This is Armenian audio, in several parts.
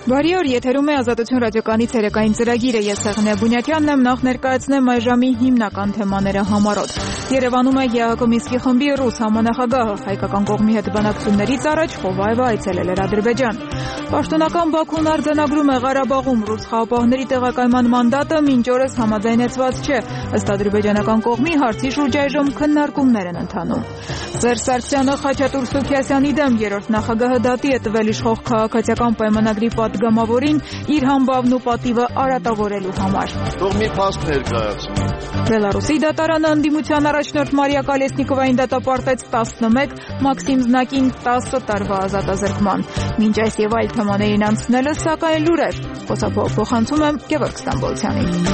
Բարի օր, եթերում է Ազատություն ռադիոկայանի ցերեկային ծրագիրը, ես Սեղնե Բունյակյանն եմ, նախ ներկայացնեմ այս ժամի հիմնական թեմաները համառոտ։ Երևանում է ԵԱՀԿ Մինսկի խմբի ռուս համանախագահը, հայկական կողմի հետ բանակցություններից առաջ Խովայևը այցելել էր Ադրբեջան։ Պաշտոնական Բաքուն արձանագրում է Ղարաբաղում ռուս խաղապահների տեղակայման մանդատը մինչ օրս համաձայնեցված չէ, ըստ ադրբեջանական կողմի հարցի շուրջ այժմ քննարկումներ են ընթանում։ Սերժ Սարգսյանը Խաչատուր Սուքիասյանի դեմ երրորդ նախագահը դատի է տվել իշխող քաղաքացիական պայմանագրի պատգամավորին իր համբավն ու պատիվը արատավորելու համար։ Թող մի փաստ ներկայացնի։ Բելարուսի դատարանը ընդդիմության առաջնորդ Մարիա Կալեսնիկովային դատապարտեց 11, Մաքսիմ Զնակին 10 տարվա ազատազրկման։ Մինչ այս եւ այլ թեմաներին անցնելը, սակայն լուրեր։ Փոխանցում եմ Գևորգ Ստամբոլցյանին։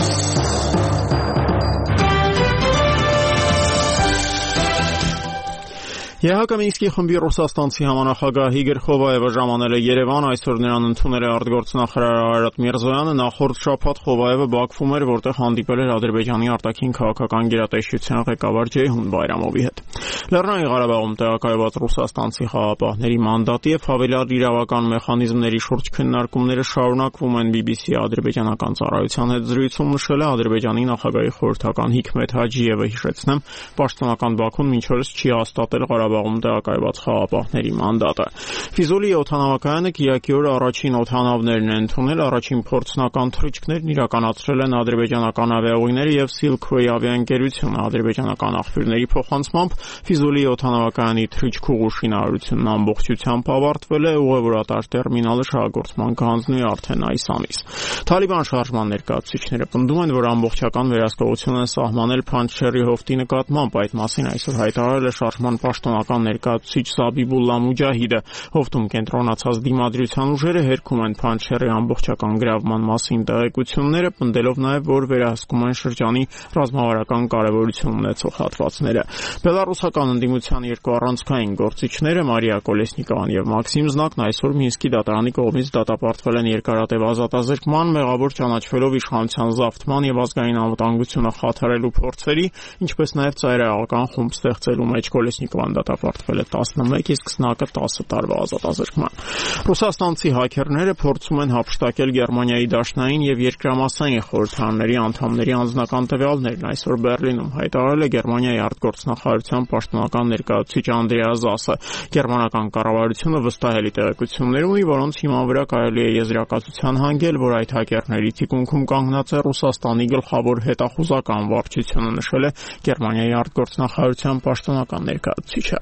ԵԱՀԿ Մինսկի խմբի ռուսաստանցի համանախագահ Իգոր Խովայևը ժամանել է Երևան, այսօր նրան ընդունել է արտգործնախարար Արարատ Միրզոյանը, նախորդ շաբաթ Խովայևը Բաքվում էր, որտեղ հանդիպել էր Ադրբեջանի արտաքին քաղաքական գերատեսչության ղեկավար Ջեյհուն Բայրամովի հետ։ Լեռնային Ղարաբաղում տեղակայված ռուսաստանցի խաղապահների մանդատի եւ հավելյալ իրավական մեխանիզմների շուրջ քննարկումները շարունակվում են BBC ադրբեջանական ծառայության հետ զրույցում նշել է Ադրբեջանի նախագահի խորհրդական Հիքմեթ Հաջիևը, հիշեցնեմ, պաշտոնական Բաքուն մինչ օրս չի հաստատել Ղարաբաղում տեղակայված խաղապահների մանդատը։ Ֆիզուլի օդանավակայանը կիրակի օրը առաջին օդանավներն է ընդունել, առաջին փորձնական թռիչքներն իրականացրել են ադրբեջանական ավիաուղիները եւ Silkway ավիաընկերությունը։ Ադրբեջանական աղբյուրների փոխանցմամբ Ֆիզուլի օդանավակայանի թռիչքուղու շինարարությունն ամբողջությամբ ավարտվել է, ուղևորատար տերմինալը շահագործման կհանձնվի արդեն այս ամիս։ Թալիբան շարժման ներկայացուցիչները պնդում են, որ ամբողջական վերահսկողություն են սահմանել Փանջշերի հովտի նկատմամբ, այդ մասին այսօր հայտարարել է շարժման պաշտոնական ներկայացուցիչ Զաբիբուլլա Մուջահիդը։ Հովտում կենտրոնացած դիմադրության ուժերը հերքում են Փանջշերի ամբողջական գրավման մասին տեղեկությունները, պնդելով նաև, որ վերահսկում են շրջանի ռազմավարական կարևորություն ունեցող հատվածները։ Բելարուսական ընդդիմության երկու առանցքային գործիչները Մարիա Կոլեսնիկովան եւ Մաքսիմ Զնակն այսօր Մինսկի դատարանի կողմից դատապարտվել են երկարատև ազատազրկման, մեղավոր ճանաչվելով իշխանության զավթման եւ ազգային անվտանգությունը խաթարելու փորձերի, ինչպես նաև ծայրահեղական խումբ ստեղծելու մեջ։ Կոլեսնիկովան դատապարտվել է 11, իսկ Զնակը 10 տարվա ազատազրկման։ Ռուսաստանցի հաքերները փորձում են հափշտակել Գերմանիայի դաշնային եւ երկրամասային խորհրդարանների անդամների անձնական տվյալներն, այսօր Բերլինում հայտարարել է Գերմանիայի արտգործնախարարության պաշտոնական ներկայացուցիչ Անդրեաս Զասը։ Գերմանական կառավարությունը վստահելի տեղեկություններ ունի, որոնց հիման վրա կարելի է եզրակացության հանգել, որ այդ հաքերների թիկունքում կանգնած է Ռուսաստանի գլխավոր հետախուզական վարչությունը, նշել է Գերմանիայի արտգործնախարարության պաշտոնական ներկայացուցիչը։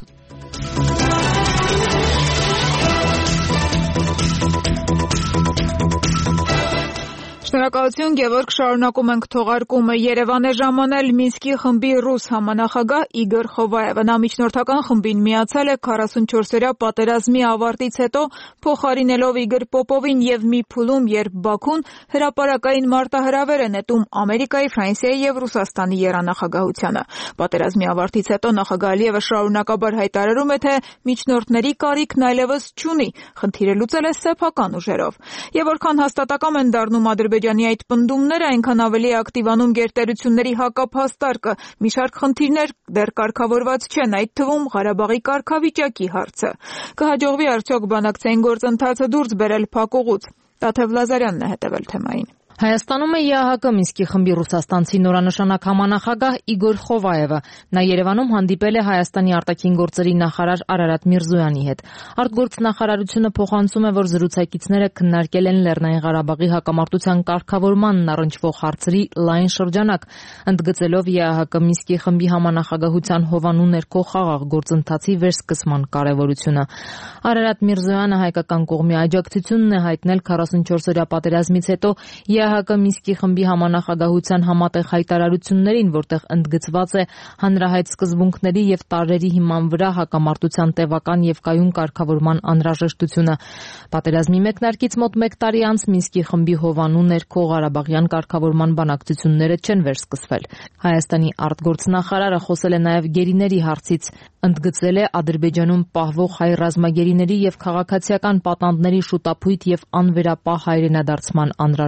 Շնորհակալություն, Գևորգ, շարունակում ենք թողարկումը։ Երևան է ժամանել Մինսկի խմբի ռուս համանախագահ Իգոր Խովայևը։ Նա միջնորդական խմբին միացել է 44-օրյա պատերազմի ավարտից հետո, փոխարինելով Իգոր Պոպովին եւ մի փուլում, երբ Բաքուն հրապարակային մարտահրավեր է նետում Ամերիկայի, Ֆրանսիայի եւ Ռուսաստանի եռանախագահությանը։ Պատերազմի ավարտից հետո նախագահ Ալիևը շարունակաբար հայտարարում է, թե միջնորդների կարիքն այլևս չունի, խնդիրը լուծել է սեփական ուժերով։ Եվ որքան հաստատակամ են դառնում Ադրբեջանի այդ պնդումները, այնքան ավելի ակտիվանում գերտերությունների հակափաստարկը։ Մի շարք խնդիրներ դեռ կարգավորված չեն, այդ թվում Ղարաբաղի կարգավիճակի հարցը։ Կհաջողվի արդյոք բանակցային գործընթացը դուրս բերել փակուղուց։ Տաթև Լազարյանն է հետևել թեմային։ Հայաստանում է ԵԱՀԿ Մինսկի խմբի ռուսաստանցի նորանշանակ համանախագահ Իգոր Խովայևը։ Նա Երևանում հանդիպել է Հայաստանի արտաքին գործերի նախարար Արարատ Միրզոյանի հետ։ Արտգործնախարարությունը փոխանցում է, որ զրուցակիցները քննարկել են Լեռնային Ղարաբաղի հակամարտության կարգավորմանն առնչվող հարցերի լայն շրջանակ, ընդգծելով ԵԱՀԿ Մինսկի խմբի համանախագահության հովանու ներքո խաղաղ գործընթացի վերսկսման կարևորությունը։ Արարատ Միրզոյանը հայկական կողմի աջակցությունն է հայտնել 44-օրյա պատերազմից հետո ԵԱՀԿ Մինսկի խմբի համանախագահության համատեղ հայտարարություններին, որտեղ ընդգծված է հանրահայտ սկզբունքների եւ տարրերի հիման վրա հակամարտության տևական եւ կայուն կարգավորման անհրաժեշտությունը։ Պատերազմի մեկնարկից մոտ 1 տարի անց Մինսկի խմբի հովանու ներքո Ղարաբաղյան կարգավորման բանակցությունները չեն վերսկսվել։ Հայաստանի արտգործնախարարը խոսել է նաեւ գերիների հարցից, ընդգծել է Ադրբեջանում պահվող հայ ռազմագերիների եւ քաղաքացիական պատանդների շուտապույտ եւ անվերապահ հայրենադարձման անհրաժեշտությունը։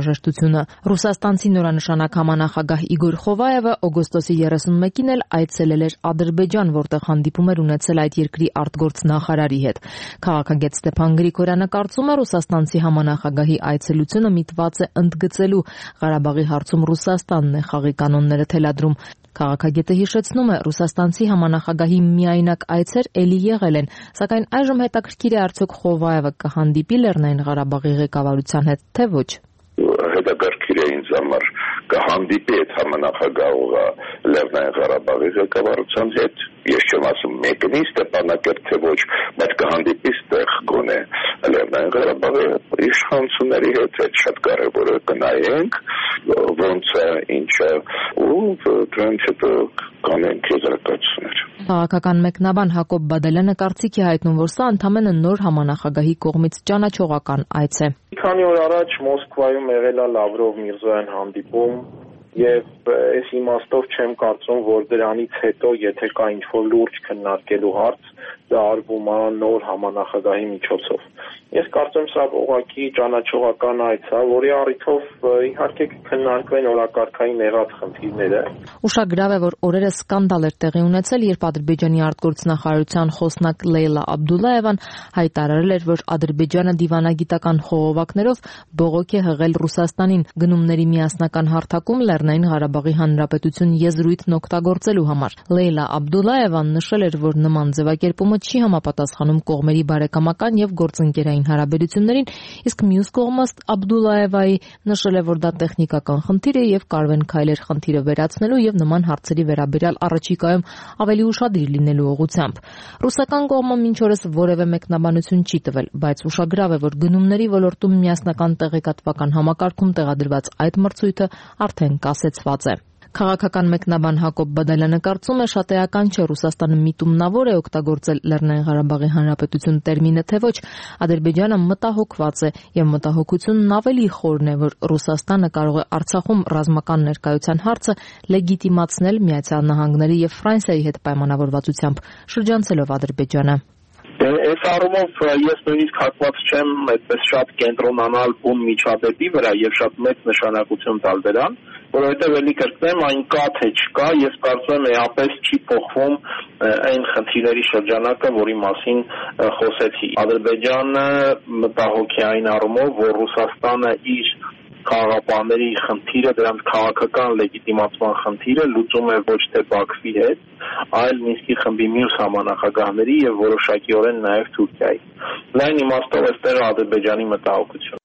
թղթակցությունը։ Ռուսաստանցի նորանշանակ համանախագահ Իգոր Խովայևը օգոստոսի 31-ին էլ այցելել էր Ադրբեջան, որտեղ հանդիպում էր ունեցել այդ երկրի արտգործնախարարի հետ։ Քաղաքագետ Ստեփան Գրիգորյանը կարծում է, ռուսաստանցի համանախագահի այցելությունը միտված է ընդգծելու Ղարաբաղի հարցում Ռուսաստանն է խաղի կանոնները թելադրում։ Քաղաքագետը հիշեցնում է, ռուսաստանցի համանախագահի միայնակ այցեր էլի եղել են, սակայն այժմ հետաքրքիր է արդյոք Խովայևը կհանդիպի Լեռնային Ղարաբաղի ղեկավարության հետ, թե ոչ։ Հետաքրքիր է ինձ համար կհանդիպի այդ համանախագահը Լեռնային Ղարաբաղի ղեկավարության հետ։ Ես չեմ ասում մեկնի Ստեփանակերտ թե ոչ, բայց կհանդիպի ստեղ գոնե Լեռնային Ղարաբաղի իշխանությունների հետ, այդ շատ կարևոր է կնայենք ոնց է, ինչ է, ու դրանից հետո կանենք եզրակացություններ։ Քաղաքական մեկնաբան Հակոբ Բադալյանը կարծիք է հայտնում, որ սա ընդամենը նոր համանախագահի կողմից ճանաչողական այց է։ Քանի օր առաջ Մոսկվայում եղել է Լավրով-Միրզոյան հանդիպում եւ այս իմաստով չեմ կարծում, որ դրանից հետո եթե կա ինչ-որ լուրջ քննարկելու հարց, դա արվում է նոր համանախագահի միջոցով։ Ես կարծում եմ սա ուղղակի ճանաչողական այց է, որի առիթով իհարկե կքննարկվեն օրակարգային եղած խնդիրները։ Ուշագրավ է, որ օրերս սկանդալ էր տեղի ունեցել, երբ Ադրբեջանի արտգործնախարարության խոսնակ Լեյլա Աբդուլլաևան հայտարարել էր, որ Ադրբեջանը դիվանագիտական խողովակներով բողոք է հղել Ռուսաստանին գնումների միասնական հարթակում Լեռնային Ղարաբաղի Հանրապետություն եզրույթն օգտագործելու համար։ Լեյլա Աբդուլլաևան նշել էր, որ նման ձևակերպումը չի համապատասխանում կողմերի բարեկամական եւ գործընկերային հարաբերություններին, իսկ մյուս կողմից Աբդուլլաևայի նշել է, որ դա տեխնիկական խնդիր է եւ կարող են քայլեր խնդիրը վերացնելու եւ նման հարցերի վերաբերյալ առաջիկայում ավելի ուշադիր լինելու ուղղությամբ։ Ռուսական կողմը մինչ օրս որևէ մեկնաբանություն չի տվել, բայց ուշագրավ է, որ գնումների ոլորտում միասնական տեղեկատվական համակարգում տեղադրված այդ մրցույթը արդեն կասեցված է։ Քաղաքական մեկնաբան Հակոբ Բադալյանը կարծում է, շատ էական չէ Ռուսաստանը միտումնավոր է օգտագործել Լեռնային Ղարաբաղի Հանրապետություն տերմինը, թե ոչ, Ադրբեջանը մտահոգված է եւ մտահոգությունն ավելի խորն է, որ Ռուսաստանը կարող է Արցախում ռազմական ներկայության հարցը լեգիտիմացնել Միացյալ Նահանգների եւ Ֆրանսիայի հետ պայմանավորվածությամբ, շրջանցելով Ադրբեջանը։ Այս առումով ես նույնիսկ հակված չեմ այդպես շատ կենտրոնանալ բուն միջադեպի վրա եւ շատ մեծ նշանակություն տալ դրան, որովհետեւ էլի կրկնեմ, այն կա թե չկա, ես կարծում եմ էապես չի փոխվում այն խնդիրների շրջանակը, որի մասին խոսեցի։ Ադրբեջանը մտահոգ է այն առումով, որ Ռուսաստանը իր քաղաքապահների խնդիրը, դրանց քաղաքական լեգիտիմացման խնդիրը լուծում է ոչ թե Բաքվի հետ, այլ Մինսկի խմբի մյուս համանախագահների եւ որոշակիորեն նաեւ Թուրքիայի։ Լայն իմաստով այստեղ Ադրբեջանի մտահոգություն։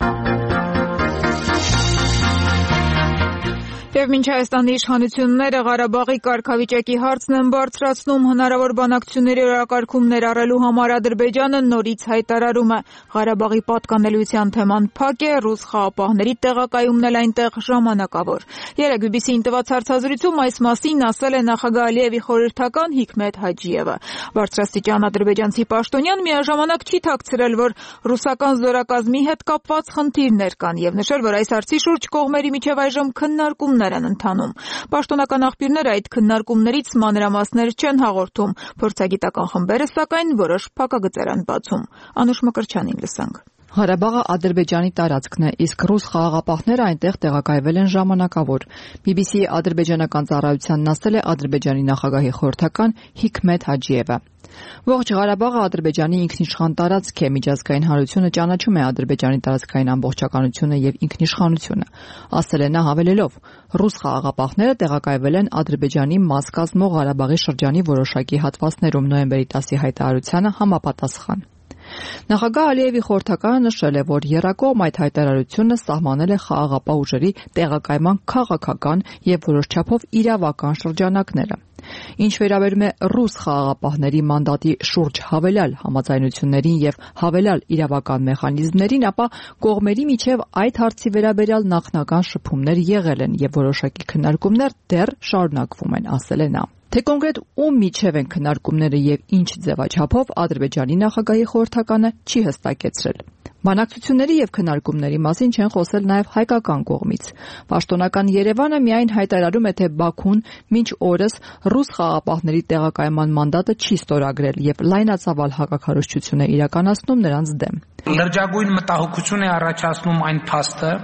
Եվ մինչ Հայաստանի իշխանությունները Ղարաբաղի կարգավիճակի հարցն են բարձրացնում, հնարավոր բանակցությունների օրակարգում ներառելու համար Ադրբեջանը նորից հայտարարում է. Ղարաբաղի պատկանելիության թեման փակ է, ռուս խաղապահների տեղակայումն էլ այնտեղ ժամանակավոր։ Երեկ BBC-ին տված հարցազրույցում այս մասին ասել է նախագահ Ալիևի խորհրդական Հիկմետ Հաջիևը։ Բարձրաստիճան ադրբեջանցի պաշտոնյան միաժամանակ չի թաքցրել, որ ռուսական զորակազմի հետ կապված խնդիրներ կան եւ նշել, որ այս հարցի շուրջ կողմերի միջև այժմ քննարկումներ են ընթանում։ Պաշտոնական աղբյուրները այդ քննարկումներից մանրամասներ չեն հաղորդում։ Փորձագիտական խմբերը, սակայն, որոշ փակագծեր են բացում։ Անուշ Մկրտչյանին լսանք։ Ղարաբաղը Ադրբեջանի տարածքն է, իսկ ռուս խաղաղապահները այնտեղ տեղակայվել են ժամանակավոր։ BBC-ի ադրբեջանական ծառայությանն ասել է Ադրբեջանի նախագահի խորհրդական Հիկմետ Հաջիևը։ Ողջ Ղարաբաղը Ադրբեջանի ինքնիշխան տարածք է, միջազգային հանրությունը ճանաչում է Ադրբեջանի տարածքային ամբողջականությունը եւ ինքնիշխանությունը, ասել է նա հավելելով. ռուս խաղաղապահները տեղակայվել են Ադրբեջանի մաս կազմող Ղարաբաղի շրջանի որոշակի հատվածներում նոյեմբերի 10-ի հայտարարությանը համապատասխան։ Նախագահ Ալիևի խորհրդականը նշել է, որ եռակողմ այդ հայտարարությունը սահմանել է խաղաղապահ ուժերի տեղակայման քաղաքական եւ որոշ չափով իրավական շրջանակները։ Ինչ վերաբերում է ռուս խաղաղապահների մանդատի շուրջ հավելյալ համաձայնություններին եւ հավելյալ իրավական մեխանիզմներին, ապա կողմերի միջև այդ հարցի վերաբերյալ նախնական շփումներ եղել են եւ որոշակի քննարկումներ դեռ շարունակվում են, ասել է նա։ Թե կոնկրետ ում միջև են քննարկումները եւ ինչ ձևաչափով Ադրբեջանի նախագահի խորհրդականը չի հստակեցրել։ Բանակցությունների եւ քննարկումների մասին չեն խոսել նաեւ հայկական կողմից։ Պաշտոնական Երևանը միայն հայտարարում է, թե Բաքուն մինչ օրս ռուս խաղապահների տեղակայման մանդատը չի ստորագրել եւ լայնածավալ հակաքարոզչություն է իրականացնում նրանց դեմ։ Լրջագույն մտահոգություն է առաջացնում այն փաստը,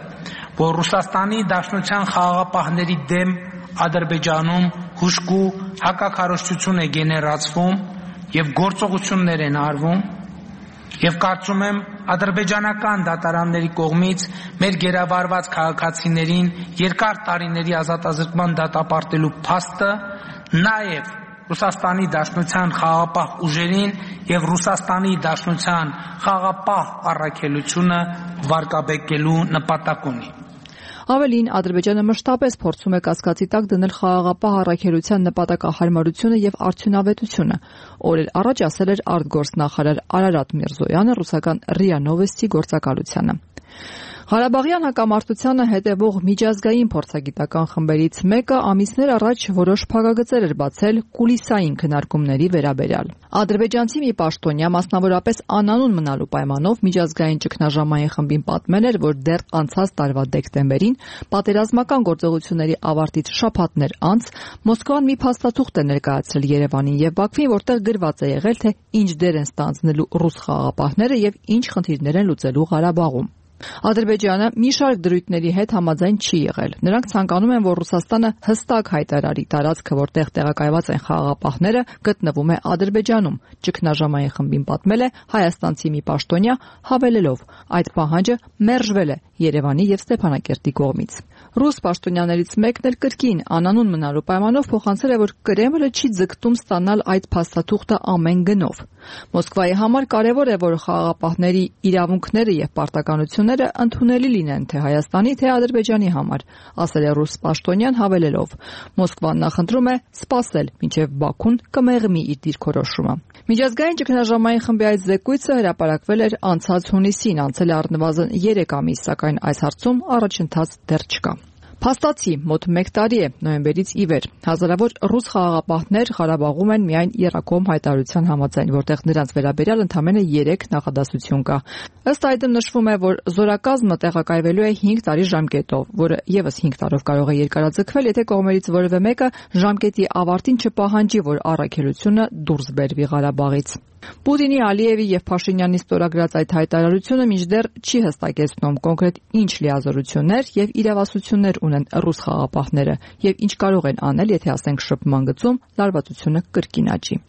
որ Ռուսաստանի Դաշնության խաղաղապահների դեմ Ադրբեջանում հուժկու հակաքարոզչություն է գեներացվում եւ գործողություններ են արվում, եւ կարծում եմ ադրբեջանական դատարանների կողմից մեր գերավարված քաղաքացիներին երկար տարիների ազատազրկման դատապարտելու փաստը նաեւ Ռուսաստանի Դաշնության խաղաղապահ ուժերին եւ Ռուսաստանի Դաշնության խաղաղապահ առաքելությունը վարկաբեկելու նպատակ ունի։ Ավելին, Ադրբեջանը մշտապես փորձում է կասկածի տակ դնել խաղաղապահ առաքելության նպատակահարմարությունը եւ արդյունավետությունը։ Օրեր առաջ ասել էր արտգործնախարար Արարատ Միրզոյանը ռուսական ՌԻԱ Նովոստի գործակալությանը։ Ղարաբաղյան հակամարտությանը հետևող միջազգային փորձագիտական խմբերից մեկը ամիսներ առաջ որոշ փակագծեր էր բացել կուլիսային քննարկումների վերաբերյալ։ Ադրբեջանցի մի պաշտոնյա, մասնավորապես անանուն մնալու պայմանով միջազգային ճգնաժամային խմբին պատմել էր, որ դեռ անցած տարվա դեկտեմբերին պատերազմական գործողությունների ավարտից շաբաթներ անց Մոսկվան մի փաստաթուղթ է ներկայացրել Երևանին եւ Բաքվին, որտեղ գրված է եղել, թե ինչ դեր են ստանձնելու ռուս խաղաղապահները եւ ինչ խնդիրներ են լուծելու Ղարաբաղում։ Ադրբեջանը մի շարք դրույթների հետ համաձայն չի եղել։ Նրանք ցանկանում են, որ Ռուսաստանը հստակ հայտարարի տարածքը, որտեղ տեղակայված են խաղաղապահները, գտնվում է Ադրբեջանում։ Ճգնաժամային խմբին պատմել է հայաստանցի մի պաշտոնյա, հավելելով. այդ պահանջը մերժվել է Երևանի եւ Ստեփանակերտի կողմից։ Ռուս պաշտոնյաներից մեկն էլ կրկին անանուն մնալու պայմանով փոխանցել է, որ Կրեմլը չի ձգտում ստանալ այդ փաստաթուղթը ամեն գնով։ Մոսկվայի համար կարևոր է, որ խաղաղապահների իրավունքները եւ պարտականությունները ընդունելի լինեն թե Հայաստանի, թե Ադրբեջանի համար, ասել է ռուս պաշտոնյան հավելելով. Մոսկվան նախընտրում է սպասել, մինչև Բաքուն կմեղմի իր դիրքորոշումը։ Միջազգային ճգնաժամային խմբի այդ զեկույցը հրապարակվել էր անցած հունիսին, անցել է առնվազն 3 ամիս, սակայն այս հարցում առաջընթաց դեռ չկա։ Փաստացի, մոտ 1 տարի է նոյեմբերից ի վեր հազարավոր ռուս խաղաղապահներ Ղարաբաղում են միայն Երակոմ հայտարարության համաձայն, որտեղ նրանց վերաբերյալ ընդամենը 3 նախադասություն կա։ Ըստ այդմ նշվում է, որ զորակազմը տեղակայվելու է 5 տարի ժամկետով, որը եւս 5 տարով կարող է երկարաձգվել, եթե կողմերից որևէ մեկը ժամկետի ավարտին չպահանջի, որ առաքելությունը դուրս բերվի Ղարաբաղից։ Պուտինի, Ալիևի եւ Փաշինյանի ստորագրած այդ հայտարարությունը մինչդեռ չի հստակեցնում կոնկրետ ինչ լիազորություններ եւ իրավասություններ ունեն ռուս խաղաղապահները եւ ինչ կարող են անել, եթե ասենք շփման գծում լարվածությունը կրկին աճի։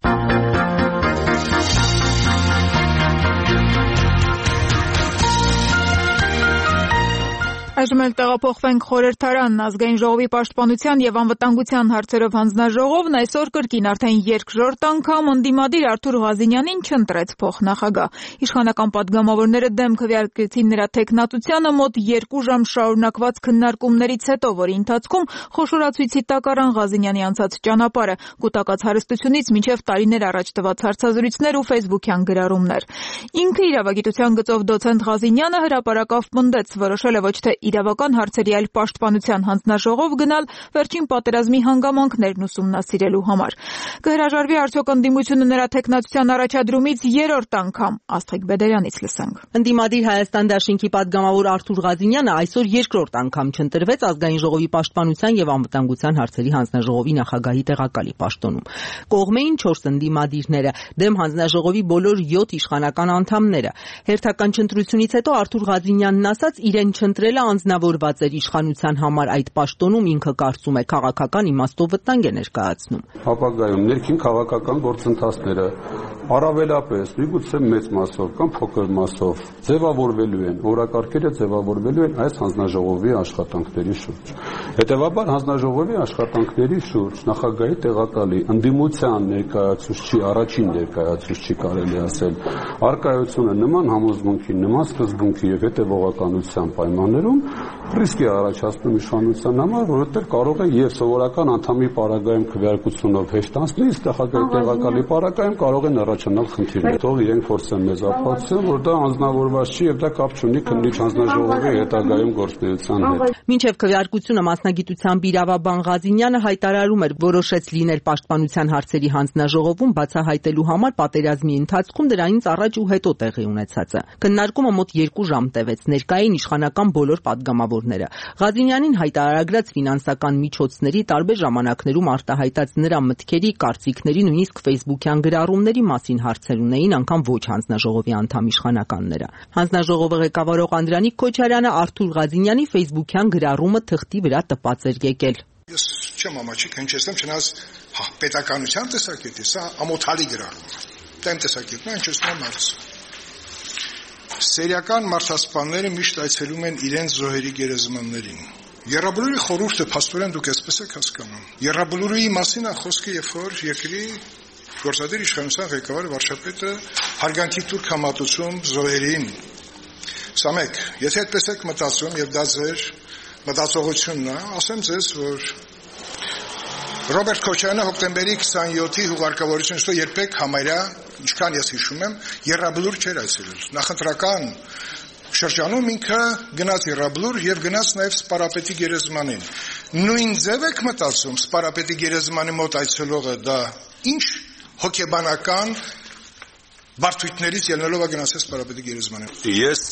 Այժմ էլ տեղափոխվենք խորհրդարան ազգային ժողովի պաշտպանության եւ անվտանգության հարցերով հանձնաժողովն այսօր կրկին արդեն երկրորդ անգամ ընդդիմադիր Արթուր Ղազինյանին չընտրեց փոխնախագահ։ Իշխանական падգամավորները դեմ քվեարկեցին նրա թեկնածությանը մոտ 2 ժամ շարունակված քննարկումներից հետո, որի ընթացքում խոշորացույցի տակ առան Ղազինյանի անցած ճանապարհը, կուտակած հարստությունից մինչև տարիներ առաջ տված հարցազրույցներ ու ֆեյսբուքյան գրառումներ։ Ինքը իրավագիտության գծով դոցենտ Ղազինյանը հրապարակավ պնդեց, որոշել է ոչ թե իրավական հարցերի այլ պաշտպանության հանձնաժողով գնալ վերջին պատերազմի հանգամանքներն ուսումնասիրելու համար։ Կհրաժարվի արդյոք ընդդիմությունը նրա թեկնածության առաջադրումից 3-րդ անգամ, Աստղիկ Բեդերյանից լսենք։ Ընդդիմադիր Հայաստան դաշինքի падգամավոր Արթուր Ղազինյանը այսօր երկրորդ անգամ չընտրվեց ազգային ժողովի պաշտպանության եւ անվտանգության հարցերի հանձնաժողովի նախագահի տեղակալի պաշտոնում։ Կողմեին 4 ընդդիմադիրները, դեմ հանձնաժողովի բոլոր 7 իշխանական անդամները։ Հերթական չընտրությունից հետո Արթուր Ղազինյանն ասաց, իրեն չընտրելը անձնավորված էր իշխանության համար այդ պաշտոնում, ինքը կարծում է քաղաքական իմաստով վտանգ է ներկայացնում։ Ապագայում ներքին քաղաքական գործընթացները առավելապես միգուցե մեծ մասով կամ փոքր մասով ձևավորվելու են, օրակարգերը ձևավորվելու են այս հանձնաժողովի աշխատանքների շուրջ։ Հետևաբար հանձնաժողովի աշխատանքների շուրջ նախագահի տեղակալի ընդդիմության ներկայացուցչի առաջին ներկայացուցչի կարելի ասել արկայությունը նման համոզմունքի, նման սկզբունքի եւ հետևողականության պայմաններում ռիսկ է առաջացնում իշխանության համար, որովհետեւ կարող է եւ սովորական անդամի պարագայում քվեարկությունով հեշտ անցնել, իսկ նախագահի տեղակալի պարագայում կարող են առաջանալ խնդիրներ։ Թող իրենք փորձեն մեզ ապացուցեն, որ դա անձնավորված չի եւ դա կապ չունի քննիչ հանձնաժողովի հետագայում գործունեության հետ։ Մինչև քվեարկությունը մասնագիտությամբ իրավաբան Ղազինյանը հայտարարում էր, որոշեց լինել պաշտպանության հարցերի հանձնաժողովում բացահայտելու համար պատերազմի ընթացքում դրանից առաջ ու հետո տեղի ունեցածը։ Քննարկումը մոտ 2 ժամ տևեց, ներկային իշխանական բոլոր падգամավորները։ Ղազինյանին հայտարարագրած ֆինանսական միջոցների տարբեր ժամանակներում արտահայտած նրա մտքերի, կարծիքների, նույնիսկ ֆեյսբուքյան գրառումների մասին մասին հարցեր ունեին անգամ ոչ հանձնաժողովի անդամ իշխանականները։ Հանձնաժողովի ղեկավարող Անդրանիկ Քոչարյանը Արթուր Ղազինյանի Facebook-յան գրառումը թղթի վրա տպած էր եկել։ Ես չեմ ամաչիկ հնչեցնում, չնայած պետականության տեսակետից սա ամոթալի գրառում է։ Դա իմ տեսակետն է, հնչեցնում եմ հարց։ Սերիական մարդասպանները միշտ այցելում են իրենց զոհերի գերեզմաններին։ Եռաբլուրի խորհուրդը փաստորեն դուք այսպես եք հասկանում։ Եռաբլուրի մասին է խոսքը, երբ որ երկրի գործադիր իշխանության ղեկավարը վարչապետը հարգանքի տուրք համատուցում զոհերին։ Սա մեկ, եթե այդպես եք մտածում եւ դա ձեր մտածողությունն է, ասեմ ձեզ, որ Ռոբերտ Քոչարյանը հոկտեմբերի 27-ի հուղարկավորությունից հետո երբեք համարյա, ինչքան ես հիշում եմ, եռաբլուր չէր այցելել։ Նախընտրական շրջանում ինքը գնաց եռաբլուր եւ գնաց նաեւ Սպարապետի գերեզմանին։ Նույն ձև եք մտածում, Սպարապետի գերեզմանի մոտ այցելողը դա ինչ հոգեբանական բարդույթներից ելնելով է գնացել Սպարապետի գերեզմանին։ Ես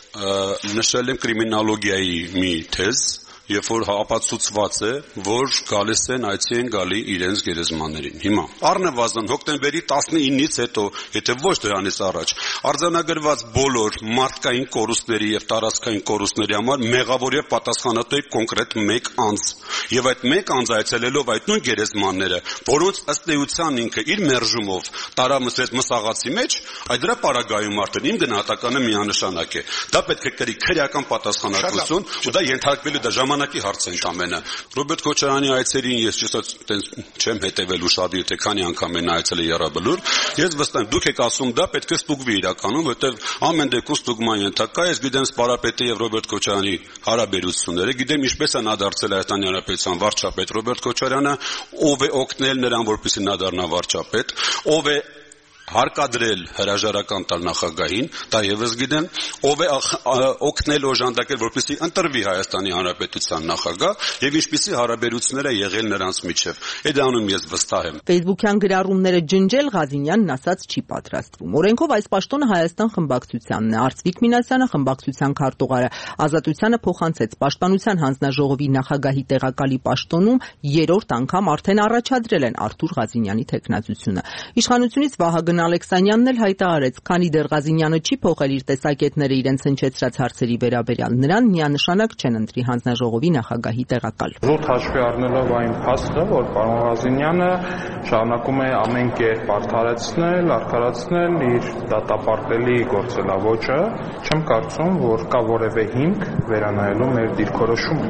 նշել եմ կրիմինոլոգիայի մի թեզ, երբ որ ապացուցված է, որ գալիս են այցի են գալի իրենց գերեզմաններին։ Հիմա առնվազն հոկտեմբերի 19-ից հետո, եթե ոչ դրանից առաջ, արձանագրված բոլոր մարդկային կորուստների եւ տարածքային կորուստների համար մեղավոր եւ պատասխանատու է կոնկրետ մեկ անձ։ Եվ այդ մեկ անձ այցելելով այդ նույն գերեզմանները, որոնց ըստ էության ինքը իր մերժումով տարամսեց մսաղացի մեջ, այդ դրա պարագայում արդեն իմ գնահատականը միանշանակ է։ Դա պետք է կրի քրեական պատասխանատվություն, ու դա ենթարկվելու դա ժամանակի հարց է ընդամենը։ Ռոբերտ Քոչարյանի այցերին ես չեմ հետևել ուշադիր, թե քանի անգամ են այցել եռաբլուր։ Ես վստահ եմ, դուք եք ասում դա պետք է ստուգվի իրականում, որովհետև ամեն դեպքում ստուգման ենթակա է։ Ես գիտեմ Սպարապետի եւ Ռոբերտ Քոչարյանի հարաբերությունները, գիտեմ ինչպես է նա դարձել Հայաստանի Հանրապետության վարչապետ Ռոբերտ Քոչարյանը, ով է օգնել նրան, որպեսզի նա դառնա վարչապետ, ով է հարկադրել հրաժարական տալ նախագահին, դա եւս գիտեմ, ով է օգնել օժանդակել, որպեսզի ընտրվի Հայաստանի Հանրապետության նախագահ եւ ինչպիսի հարաբերություններ է եղել նրանց միջեւ։ Այդ անում ես վստահ եմ։ Facebook-յան գրառումները ջնջել Ղազինյանն ասած չի պատրաստվում։ Օրենքով այս պաշտոնը Հայաստան խմբակցությանն է։ Արծվիկ Մինասյանը խմբակցության քարտուղարը Ազատությանը փոխանցեց Պաշտպանության հանձնաժողովի նախագահի տեղակալի պաշտոնում երրորդ անգամ արդեն առաջադրել են Արթուր Ղազինյանի թեկնածությունը։ Իշխանությունից Վահագն Ալեքսանյանն էլ հայտարարեց, քանի դեռ Ղազինյանը չի փոխել իր տեսակետները իրենց հնչեցրած հարցերի վերաբերյալ, նրան միանշանակ չեն ընտրի հանձնաժողովի նախագահի տեղակալ։ Զուտ հաշվի առնելով այն փաստը, որ պարոն Ղազինյանը շարունակում է ամեն կերպ արդարացնել, արդարացնել իր դատապարտելի գործելավոճը, չեմ կարծում, որ կա որևէ հիմք վերանայելու մեր դիրքորոշումը։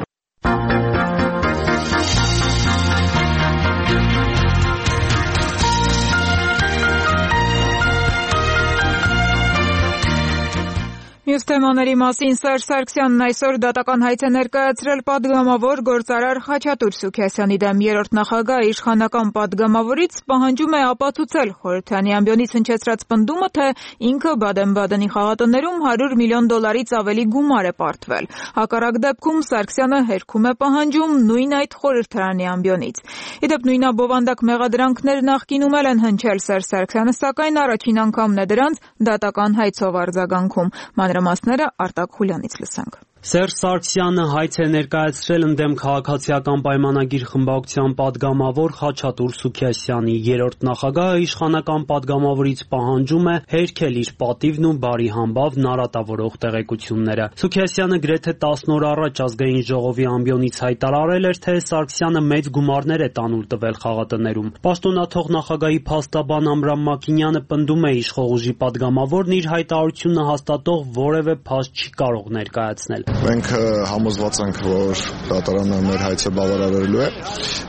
Մյուս թեմաների մասին Սերժ Սարգսյանն այսօր դատական հայց է ներկայացրել պատգամավոր գործարար Խաչատուր Սուքիասյանի դեմ։ Երրորդ նախագահը իշխանական պատգամավորից պահանջում է ապացուցել Խորհրդյանի ամբիոնից հնչեցրած պնդումը, թե ինքը Բադեն-Բադենի խաղատներում $100 միլիոն ավելի գումար է պարտվել։ Հակառակ դեպքում Սարգսյանը հերքում է պահանջում նույն այդ Խորհրդյանի ամբիոնից։ Իդեպ նույնաբովանդակ մեղադրանքներ նախկինում են հնչել Սերժ Սարգսյանը, սակայն առաջին անգամն է դրանց դատական հայցով արձագանքում։ Մանրամասները Արտակ Խուլյանից լսենք։ Սերժ Սարգսյանը հայց է ներկայացրել ընդդեմ քաղաքացիական պայմանագիր խմբակցության պատգամավոր Խաչատուր Սուքիասյանի։ Երրորդ նախագահը իշխանական պատգամավորից պահանջում է հերքել իր պատիվն ու բարի համբավ նարատավորող տեղեկությունները։ Սուքիասյանը գրեթե 10 օր առաջ ազգային ժողովի ամբիոնից հայտարարել էր, թե Սարգսյանը մեծ գումարներ է տանուլ տվել խաղատներում։ Պաշտոնաթող նախագահի փաստաբան Ամրամ Մակինյանը պնդում է իշխող ուժի պատգամավորն իր հայտարարությունը հաստատող որևէ փաստ չի կարող ներկայացնել։ Մենք համոզված ենք, որ դատարանը մեր հայցը բավարարելու է,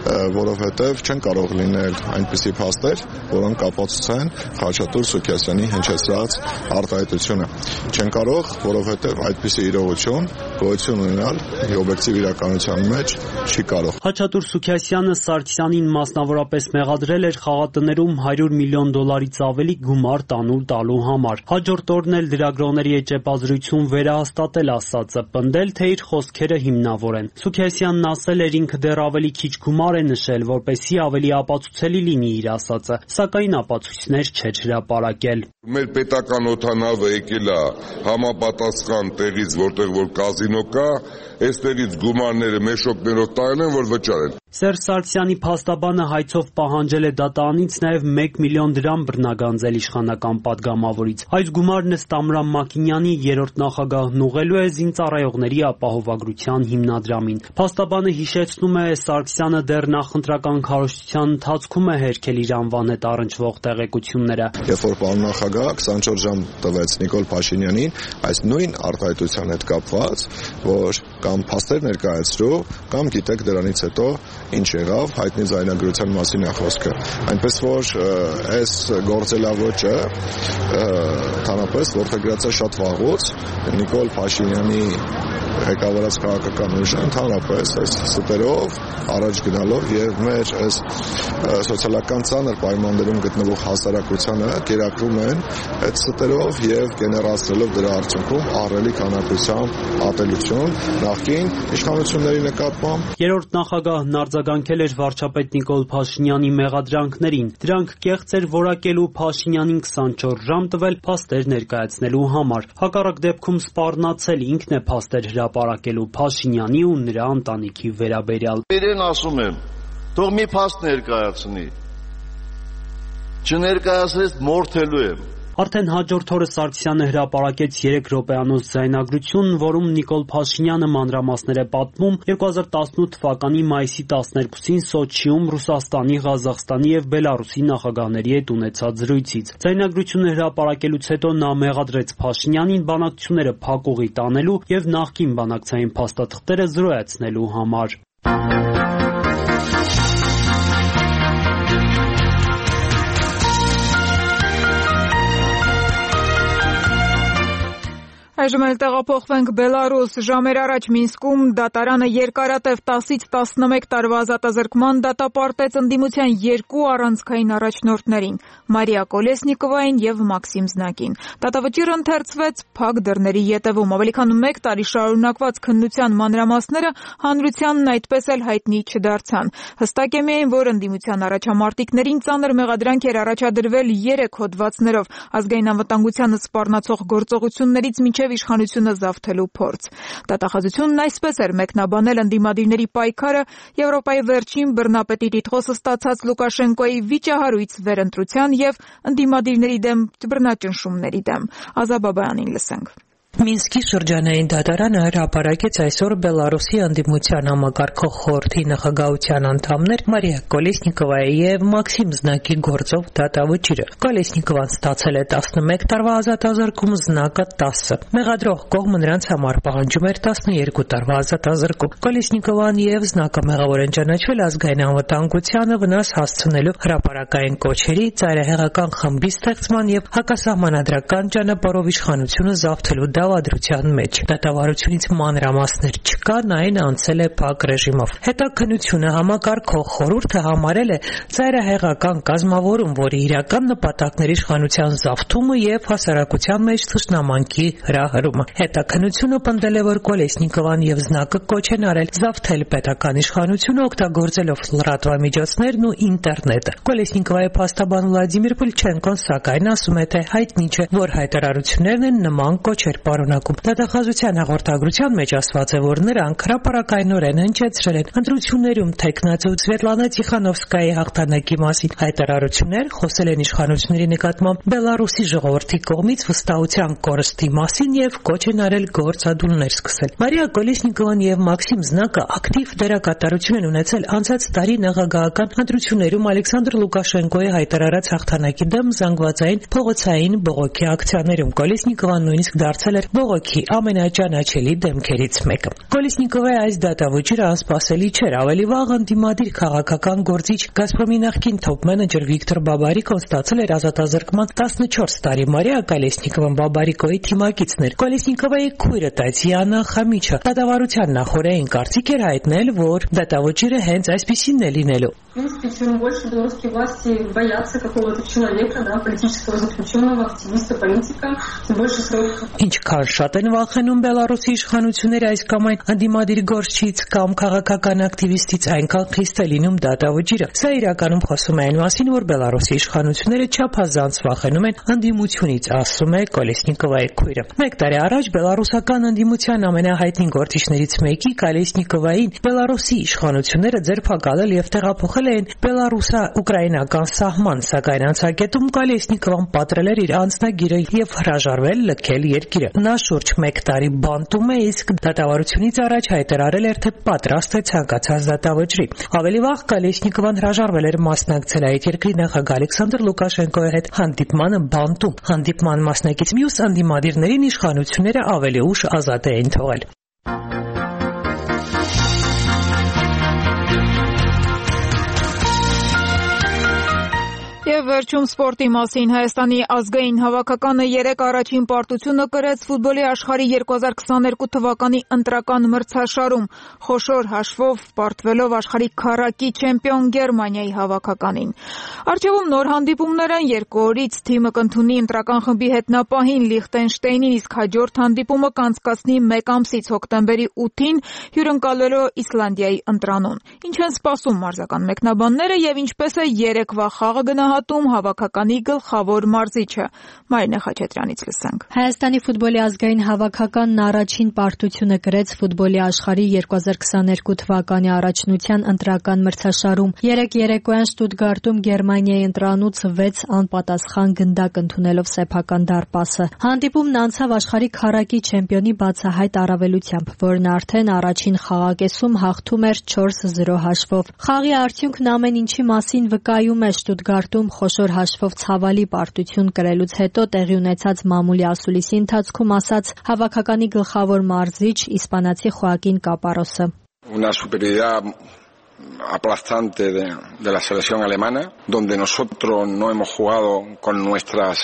որովհետև չեն կարող լինել այնպիսի փաստեր, որոնք կապացուցեն Խաչատուր Սուքիասյանի հնչեցրած արտահայտությունը։ Չեն կարող, որովհետև այդպիսի իրողություն գոյություն ունենալ օբյեկտիվ իրականության մեջ չի կարող։ Խաչատուր Սուքիասյանը Սարգսյանին մասնավորապես մեղադրել էր խաղատներում $100 միլիոն ավելի գումար տանուլ տալու համար։ Հաջորդ օրն էլ լրագրողների էջեպազրույցում վերահաստատել ասածը, պնդել, թե իր խոսքերը հիմնավոր են։ Սուքիասյանն ասել էր, ինքը դեռ ավելի քիչ գումար է նշել, որպեսզի ավելի ապացուցելի լինի իր ասածը, սակայն ապացույցներ չէր հրապարակել։ Մեր պետական օդանավը եկել է համապատասխան տեղից, որտեղ որ կազինո կա, այստեղից գումարները մեշոկներով տալել են, որ վճարեն։ Սերժ Սարգսյանի փաստաբանը հայցով պահանջել է դատարանից նաև 1 միլիոն դրամ բռնագանձել իշխանական падգամավորից։ Այս գումարն ըստ Ամրամ Մակինյանի երրորդ նախագահն ուղղելու է զինծառայողների ապահովագրության հիմնադրամին։ Փաստաբանը հիշեցնում է, Սարգսյանը դեռ նախընտրական քարոզչության ընթացքում է հերքել իր անվան հետ առնչվող տեղեկությունները։ Երբ որ պարոն նախագահը 24 ժամ տվեց Նիկոլ Փաշինյանին այս նույն արտահայտության հետ կապված, որ կամ փաստեր ներկայացրու, կամ գիտեք դրանից հետո ինչ եղավ, հայտնի ձայնագրության մասին է խոսքը։ Այնպես որ այս գործելավոճը ընդհանրապես որդեգրած է շատ վաղուց Նիկոլ Փաշինյանի ղեկավարած քաղաքական ուժը ընդհանրապես այս ստերով առաջ գնալով եւ մեր այս սոցիալական ծանր պայմաններում գտնվող հասարակությանը կերակրում են այդ ստերով եւ գեներացնելով դրա արդյունքում ահռելի քանակությամբ ատելություն նախկին իշխանությունների նկատմամբ։ Երրորդ նախագահն արձագանքել էր վարչապետ Նիկոլ Փաշինյանի մեղադրանքներին։ Դրանք կեղծ էր որակելու Փաշինյանին 24 ժամ տվել փաստեր ներկայացնելու համար։ Հակառակ դեպքում սպառնացել ինքն է փաստեր հրապարակելու Փաշինյանի ու նրա ընտանիքի վերաբերյալ։ Իրեն ասում եմ, թող մի փաստ ներկայացնի։ Չներկայացրեց մորթելու եմ։ Արդեն հաջորդ օրը Սարգսյանը հրապարակեց 3 րոպեանոց ձայնագրություն, որում Նիկոլ Փաշինյանը մանրամասներ է պատմում 2018 թվականի մայիսի 12-ին Սոչիում Ռուսաստանի, Ղազախստանի եւ Բելարուսի նախագահների հետ ունեցած զրույցից։ Ձայնագրությունը հրապարակելուց հետո նա մեղադրեց Փաշինյանին բանակցությունները փակուղի տանելու եւ նախկին բանակցային փաստաթղթերը զրոյացնելու համար։ Այժմ էլ տեղափոխվենք Բելարուս։ Ժամեր առաջ Մինսկում դատարանը երկարատև 10-ից 11 տարվա ազատազրկման դատապարտեց ընդդիմության 2 առանցքային առաջնորդներին՝ Մարիա Կոլեսնիկովային եւ Մաքսիմ Զնակին։ Դատավճիռը ընթերցվեց փակ դռների ետևում։ Ավելի քան 1 տարի շարունակված քննության մանրամասները հանրությանն այդպես էլ հայտնի չդարձան։ Հստակ է միայն, որ ընդդիմության առաջամարտիկներին ծանր մեղադրանք էր առաջադրվել 3 հոդվածներով՝ ազգային անվտանգությանը սպառնացող գործողություններից մինչև իշխանությունը զավթելու փորձ։ Դատախազությունն այսպես էր մեկնաբանել ընդդիմադիրների պայքարը Եվրոպայի վերջին բռնապետի տիտղոսը ստացած Լուկաշենկոյի վիճահարույց վերընտրության եւ ընդդիմադիրների դեմ բռնաճնշումների դեմ։ Ազաբաբայանին լսենք։ Մինսկի շրջանային դատարանը հրապարակեց այսօր Բելարուսի ընդդիմության համակարգող խորհրդի նախագահության անդամներ Մարիա Կոլեսնիկովայի եւ Մաքսիմ Զնակի գործով դատավճիռը։ Կոլեսնիկովան ստացել է 11 տարվա ազատազրկում, Զնակը 10։ Մեղադրող կողմը նրանց համար պահանջում էր 12 տարվա ազատազրկում։ Կոլեսնիկովան եւ Զնակը մեղավոր են ճանաչվել ազգային անվտանգությանը վնաս հասցնելու հրապարակային կոչերի, ծայրահեղական խմբի ստեղծման եւ հակասահմանադրական ճանապարհով իշխանությունը զավթելու դավադրության մեջ։ Դատավարությունից մանրամասներ չկա, այն անցել է փակ ռեժիմով։ Հետաքննությունը համակարգող խորհուրդը համարել է ծայրահեղական կազմավորում, որի իրական նպատակն էր իշխանության զավթումը եւ հասարակության մեջ թշնամանքի հրահրումը։ Հետաքննությունը պնդել է, որ Կոլեսնիկովան եւ Զնակը կոչ են արել զավթել պետական իշխանությունը օգտագործելով լրատվամիջոցներն ու ինտերնետը։ Կոլեսնիկովայի փաստաբան Վլադիմիր Պուլչենկոն սակայն ասում է, թե հայտնի չէ, որ հայտարարություններն են նման կոչեր պարունակում։ Դատախազության հաղորդագրության մեջ ասված է, որ նրանք հրապարակայնորեն հնչեցրել են ընտրություններում թեկնածու Սվետլանա Տիխանովսկայի հաղթանակի մասին հայտարարություններ, խոսել են իշխանությունների նկատմամբ Բելարուսի ժողովրդի կողմից վստահության կորստի մասին եւ կոչ են արել գործադուլներ սկսել։ Մարիա Կոլեսնիկովան եւ Մաքսիմ Զնակը ակտիվ դերակատարություն են ունեցել անցած տարի նախագահական ընտրություններում Ալեքսանդր Լուկաշենկոյի հայտարարած հաղթանակի դեմ զանգվածային փողոցային բողոքի ակցիաներում։ Կոլեսնիկովան նույնիսկ դարձել էր բողոքի ամենաճանաչելի դեմքերից մեկը։ Կոլեսնիկովայի այս դատավճիռը անսպասելի չէր։ Ավելի վաղ ընդդիմադիր քաղաքական գործիչ Գազպրոմի նախկին թոփ մենեջեր Վիկտոր Բաբարիկոն ստացել էր ազատազրկման 14 տարի։ Մարիա Կոլեսնիկովան Բաբարիկոյի թիմակիցն էր։ Կոլեսնիկովայի քույրը Տատյանա Խամիչը դատավարության նախորդին կարծիք էր հայտնել, որ դատավճիռը հենց այսպիսին է լինելու։ принципе, чем больше белорусские власти боятся какого-то человека, да, политического заключенного, активиста, политика, тем больше сроков. Ինչքան շատ են վախենում Բելարուսի իշխանությունները այս կամ այն անդիմադիր գործչից կամ քաղաքական ակտիվիստից, այնքան խիստ է լինում դատավճիռը։ Սա իրականում խոսում է այն մասին, որ Բելարուսի իշխանությունները չափազանց վախենում են անդիմությունից, ասում է Կոլեսնիկովայի քույրը։ Մեկ տարի առաջ բելարուսական անդիմության ամենահայտնի գործիչներից մեկի Կոլեսնիկովային Բելարուսի իշխանությունները ձերբակալել եւ տեղափոխել էին բելարուսա-ուկրաինական սահման, սակայն անցակետում Կոլեսնիկովան պատրել էր իր անձնագիրը եւ հրաժարվել լքել երկիրը։ Նա շուրջ 1 տարի բանտում է, իսկ դատավարությունից առաջ հայտարարել էր, թե պատրաստ է ցանկացած դատավճռի։ Ավելի վաղ Կոլեսնիկովան հրաժարվել էր մասնակցել այդ երկրի նախագահ Ալեքսանդր Լուկաշենկոյի հետ հանդիպմանը բանտում։ Հանդիպման մասնակից մյուս անդիմադիրներին իշխանությունները ավելի ուշ ազատ էին թողել։ Եվ վերջում սպորտի մասին Հայաստանի ազգային հավաքականը 3 առաջին պարտությունը կրեց ֆուտբոլի աշխարհի 2022 թվականի ընտրական մրցաշարում, խոշոր հաշվով պարտվելով աշխարհի քառակի չեմպիոն Գերմանիայի հավաքականին։ Առջևում նոր հանդիպումներ են, 2 օրից թիմը կընդունի ընտրական խմբի հետնապահին Լիխտենշտեյնին, իսկ հաջորդ հանդիպումը կանցկացնի 1 ամսից հոկտեմբերի 8-ին հյուրընկալելով Իսլանդիայի ընտրանուն։ Ինչ են սպասում մարզական մեկնաբանները եւ ինչպես է երեկվա խաղը գնահատում հավաքականի գլխավոր մարզիչը։ Մարինե Խաչատրյանից լսենք։ Հայաստանի ֆուտբոլի ազգային հավաքականն առաջին պարտությունը կրեց ֆուտբոլի աշխարհի 2022 թվականի առաջնության ընտրական մրցաշարում։ 3 երեկոյան Շտուտգարտում Գերմանիայի ընտրանուց 6 անպատասխան գնդակ ընդունելով սեփական դարպասը։ Հանդիպումն անցավ աշխարհի քառակի չեմպիոնի բացահայտ առավելությամբ, որն արդեն առաջին խաղակեսում հաղթում էր 4-0 հաշվով։ Խաղի արդյունքն ամեն ինչի մասին վկայում է Շտուտգարտում խոշոր հաշվով ցավալի պարտություն կրելուց հետո տեղի ունեցած մամուլի ասուլիսի ընթացքում ասաց հավաքականի գլխավոր մարզիչ իսպանացի Խոակին Կապարոսը։ Una superioridad aplastante de la selección alemana, donde nosotros no hemos jugado con nuestras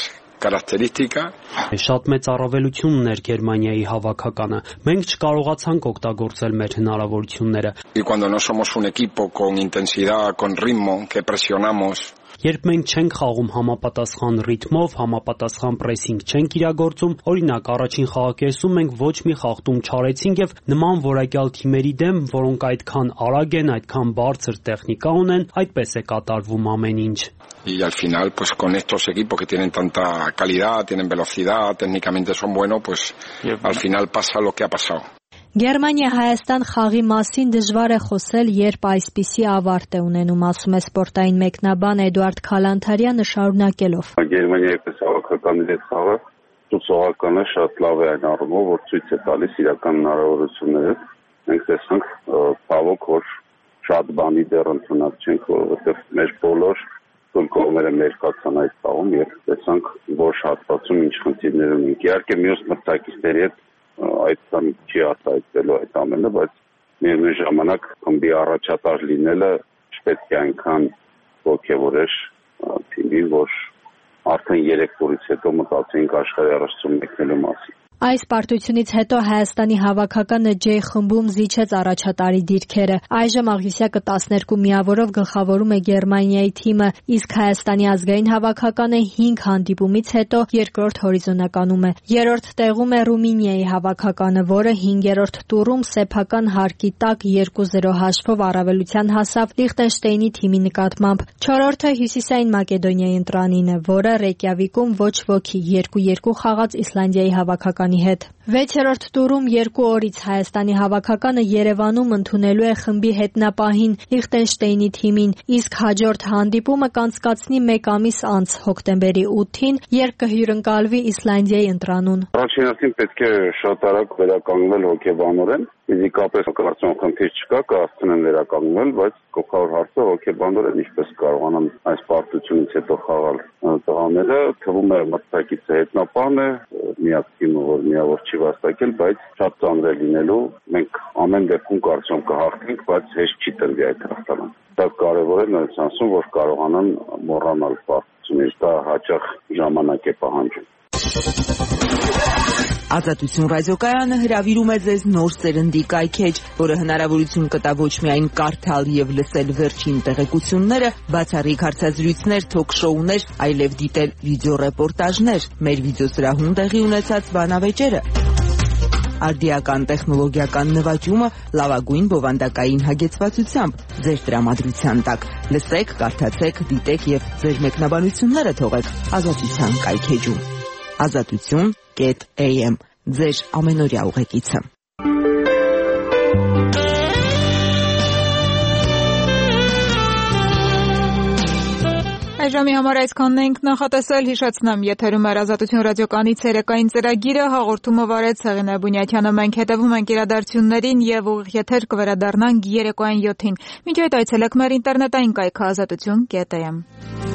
Շատ մեծ առավելություն ուներ Գերմանիայի հավաքականը։ Մենք չկարողացանք օգտագործել մեր հնարավորությունները։ Y cuando no somos un equipo con intensidad, con ritmo, que presionamos. Երբ մենք չենք խաղում համապատասխան ռիթմով, համապատասխան պրեսինգ չենք իրագործում, օրինակ առաջին խաղակեսում մենք ոչ մի խախտում չարեցինք եւ նման որակյալ թիմերի դեմ, որոնք այդքան արագ են, այդքան բարձր տեխնիկա ունեն, այդպես է կատարվում ամեն ինչ։ Y al final, pues con estos equipos que tienen tanta calidad, tienen velocidad, técnicamente son buenos, pues al final pasa lo que ha pasado. Գերմանիա-Հայաստան խաղի մասին դժվար է խոսել, երբ այսպիսի ավարտ է ունենում, ասում է սպորտային մեկնաբան Էդուարդ Քալանթարյանը շարունակելով։ Գերմանիայի պես հավաքականի հետ խաղը ցուցողականը շատ լավ է այն առումով, որ ցույց է տալիս իրական հնարավորությունները։ Մենք տեսանք ցավոք, որ շատ բանի դեռ ընդունած չենք, որովհետև մեր բոլոր կողմերը մերկացան այդ խաղում եւ տեսանք, որ հատվածում ինչ խնդիրներ ունենք։ Իհարկե մյուս մրցակիցների հետ այդքան չի արտահայտվելու այդ ամենը, բայց միևնույն ժամանակ խմբի առաջատար լինելը չպետք է այնքան ոգևորեր թիմին, որ արդեն 3 օրից հետո մտածեինք աշխարհի առաջացում մեկնելու մասին։ Այս պարտությունից հետո Հայաստանի հավաքականը J խմբում զիջեց առաջատարի դիրքերը։ Այժմ աղյուսյակը 12 միավորով գլխավորում է Գերմանիայի թիմը, իսկ Հայաստանի ազգային հավաքականը 5 հանդիպումից հետո երկրորդ հորիզոնականում է։ Երրորդ տեղում է Ռումինիայի հավաքականը, որը 5-րդ տուրում սեփական հարկի տակ 2-0 հաշվով առավելության հասավ Լիխտենշտեյնի թիմի նկատմամբ։ Չորրորդը Հյուսիսային Մակեդոնիայի ընտրանին է, որը Ռեյկյավիկում ոչ ոքի 2-2 խաղաց Իսլանդիայի հավաքականի հետ։ 6-րդ տուրում 2 օրից Հայաստանի հավաքականը Երևանում ընդունելու է խմբի հետնապահին Լիխտենշտեյնի թիմին, իսկ հաջորդ հանդիպումը կանցկացնի 1 ամիս անց հոկտեմբերի 8-ին, երբ կհյուրընկալվի Իսլանդիայի ընտրանուն։ Առաջին պետք է շատ արագ վերականգնել հոգեբանորեն, ֆիզիկապես կարծում խնդիր չկա, կհասցնեն վերականգնել, բայց գլխավոր հարցը հոգեբանորեն ինչպես կարողանան այս պարտությունից հետո խաղալ տղաները, թվում է մրցակիցը հետնապահն է, միակ թիմը, որ միավոր չի վաստակել, բայց շատ ծանր է լինելու, մենք ամեն դեպքում կարծում կհաղթենք, բայց հեշտ չի տրվի այդ հաղթանակ։ Դա կարևոր է նույնիսկ ասում, որ կարողանան մոռանալ պարտությունից, դա հաճախ ժամանակ է պահանջում։ Ազատություն ռադիոկայանը հրավիրում է ձեզ նոր սերնդի կայքեջ, որը հնարավորություն կտա ոչ միայն կարդալ եւ լսել վերջին տեղեկությունները, բացառիկ հարցազրույցներ, թոք-շոուներ, այլև դիտել վիդեոռեպորտաժներ, մեր վիդեոսրահում տեղի ունեցած բանավեճերը, արդիական տեխնոլոգիական նվաճումը լավագույն բովանդակային հագեցվածությամբ ձեր տրամադրության տակ։ Լսեք, կարդացեք, դիտեք եւ ձեր մեկնաբանությունները թողեք Ազատության կայքեջում։ Ազատություն.am ձեր ամենօրյա ուղեկիցը։ Այժմի համար այսքանն ենք նախատեսել, հիշեցնեմ, եթերում էր Ազատություն ռադիոկայանի ցերեկային ծրագիրը, հաղորդումը վարեց Հեղինե Բունյաթյանը, մենք հետևում ենք իրադարձություններին եւ ուղիղ եթեր կվերադառնանք երեկոյան 7-ին։ Մինչ այդ այցելեք մեր ինտերնետային կայքը azatutyon.am։